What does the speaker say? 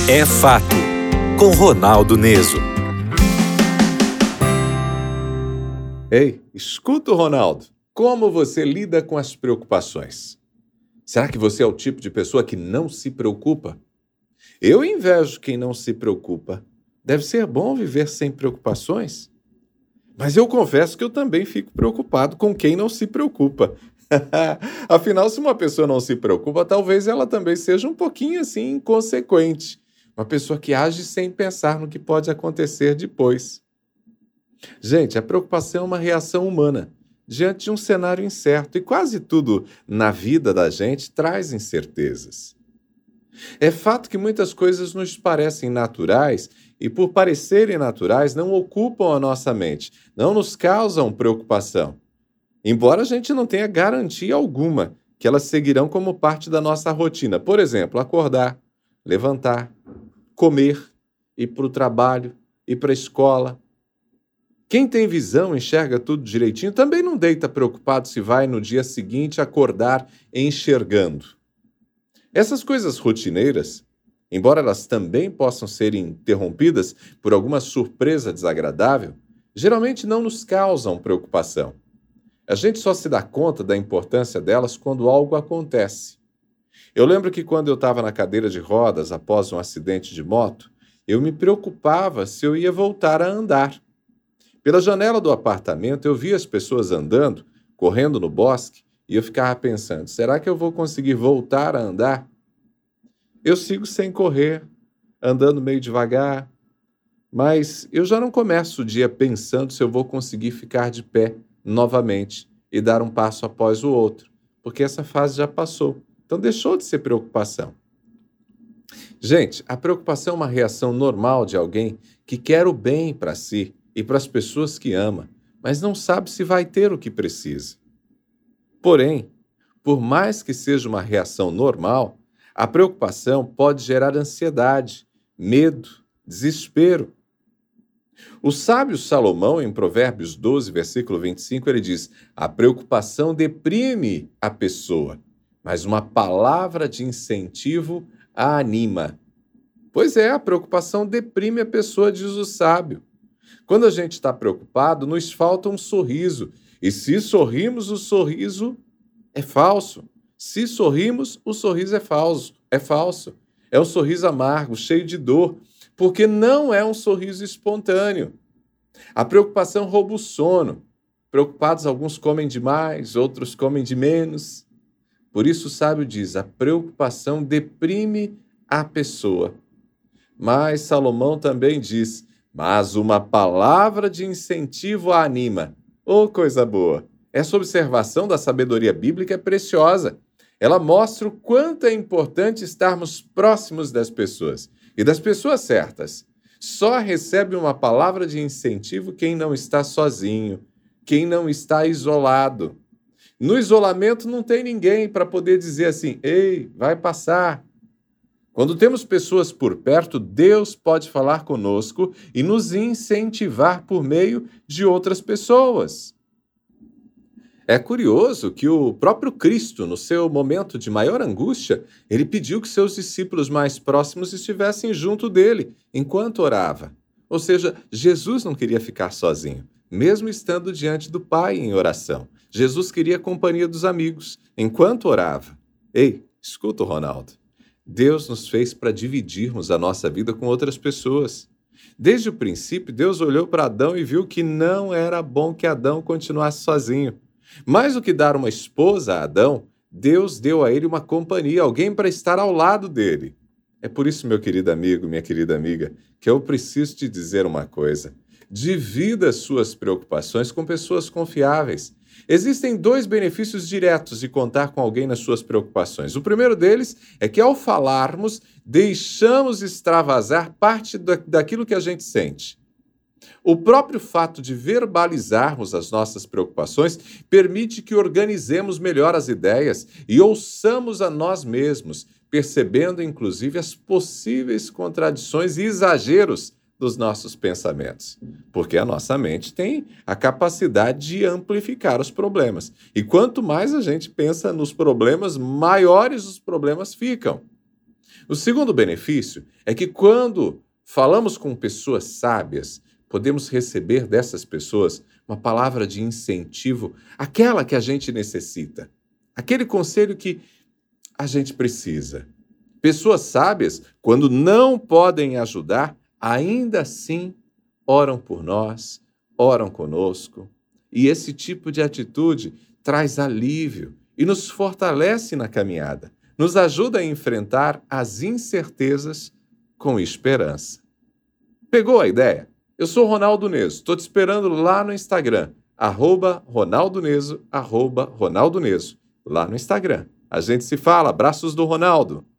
É Fato, com Ronaldo Neso. Ei, escuta, Ronaldo. Como você lida com as preocupações? Será que você é o tipo de pessoa que não se preocupa? Eu invejo quem não se preocupa. Deve ser bom viver sem preocupações. Mas eu confesso que eu também fico preocupado com quem não se preocupa. Afinal, se uma pessoa não se preocupa, talvez ela também seja um pouquinho assim inconsequente. Uma pessoa que age sem pensar no que pode acontecer depois. Gente, a preocupação é uma reação humana diante de um cenário incerto e quase tudo na vida da gente traz incertezas. É fato que muitas coisas nos parecem naturais e, por parecerem naturais, não ocupam a nossa mente, não nos causam preocupação. Embora a gente não tenha garantia alguma que elas seguirão como parte da nossa rotina. Por exemplo, acordar, levantar, comer, ir para o trabalho, ir para a escola. Quem tem visão, enxerga tudo direitinho, também não deita preocupado se vai no dia seguinte acordar enxergando. Essas coisas rotineiras, embora elas também possam ser interrompidas por alguma surpresa desagradável, geralmente não nos causam preocupação. A gente só se dá conta da importância delas quando algo acontece. Eu lembro que quando eu estava na cadeira de rodas após um acidente de moto, eu me preocupava se eu ia voltar a andar. Pela janela do apartamento eu via as pessoas andando, correndo no bosque, e eu ficava pensando, será que eu vou conseguir voltar a andar? Eu sigo sem correr, andando meio devagar, mas eu já não começo o dia pensando se eu vou conseguir ficar de pé novamente e dar um passo após o outro, porque essa fase já passou. Então deixou de ser preocupação. Gente, a preocupação é uma reação normal de alguém que quer o bem para si e para as pessoas que ama, mas não sabe se vai ter o que precisa. Porém, por mais que seja uma reação normal, a preocupação pode gerar ansiedade, medo, desespero. O sábio Salomão, em Provérbios 12, versículo 25, ele diz: a preocupação deprime a pessoa, mas uma palavra de incentivo a anima. Pois é, a preocupação deprime a pessoa, diz o sábio. Quando a gente está preocupado, nos falta um sorriso. E se sorrimos, o sorriso é falso. Se sorrimos, o sorriso é falso. É um sorriso amargo, cheio de dor, porque não é um sorriso espontâneo. A preocupação rouba o sono. Preocupados, alguns comem demais, outros comem de menos. Por isso o sábio diz, a preocupação deprime a pessoa. Mas Salomão também diz, mas uma palavra de incentivo a anima. Oh, coisa boa! Essa observação da sabedoria bíblica é preciosa. Ela mostra o quanto é importante estarmos próximos das pessoas e das pessoas certas. Só recebe uma palavra de incentivo quem não está sozinho, quem não está isolado. No isolamento não tem ninguém para poder dizer assim, ei, vai passar. Quando temos pessoas por perto, Deus pode falar conosco e nos incentivar por meio de outras pessoas. É curioso que o próprio Cristo, no seu momento de maior angústia, ele pediu que seus discípulos mais próximos estivessem junto dele enquanto orava. Ou seja, Jesus não queria ficar sozinho, mesmo estando diante do Pai em oração. Jesus queria a companhia dos amigos enquanto orava. Ei, escuta, Ronaldo. Deus nos fez para dividirmos a nossa vida com outras pessoas. Desde o princípio, Deus olhou para Adão e viu que não era bom que Adão continuasse sozinho. Mais do que dar uma esposa a Adão, Deus deu a ele uma companhia, alguém para estar ao lado dele. É por isso, meu querido amigo, minha querida amiga, que eu preciso te dizer uma coisa. Divida suas preocupações com pessoas confiáveis. Existem 2 benefícios diretos de contar com alguém nas suas preocupações. O primeiro deles é que, ao falarmos, deixamos extravasar parte daquilo que a gente sente. O próprio fato de verbalizarmos as nossas preocupações permite que organizemos melhor as ideias e ouçamos a nós mesmos, percebendo inclusive as possíveis contradições e exageros dos nossos pensamentos. Porque a nossa mente tem a capacidade de amplificar os problemas. E quanto mais a gente pensa nos problemas, maiores os problemas ficam. O segundo benefício é que quando falamos com pessoas sábias, podemos receber dessas pessoas uma palavra de incentivo, aquela que a gente necessita, aquele conselho que a gente precisa. Pessoas sábias, quando não podem ajudar, ainda assim oram por nós, oram conosco. E esse tipo de atitude traz alívio e nos fortalece na caminhada, nos ajuda a enfrentar as incertezas com esperança. Pegou a ideia? Eu sou Ronaldo Neso, estou te esperando lá no Instagram, @RonaldoNeso, @RonaldoNeso, lá no Instagram. A gente se fala, abraços do Ronaldo.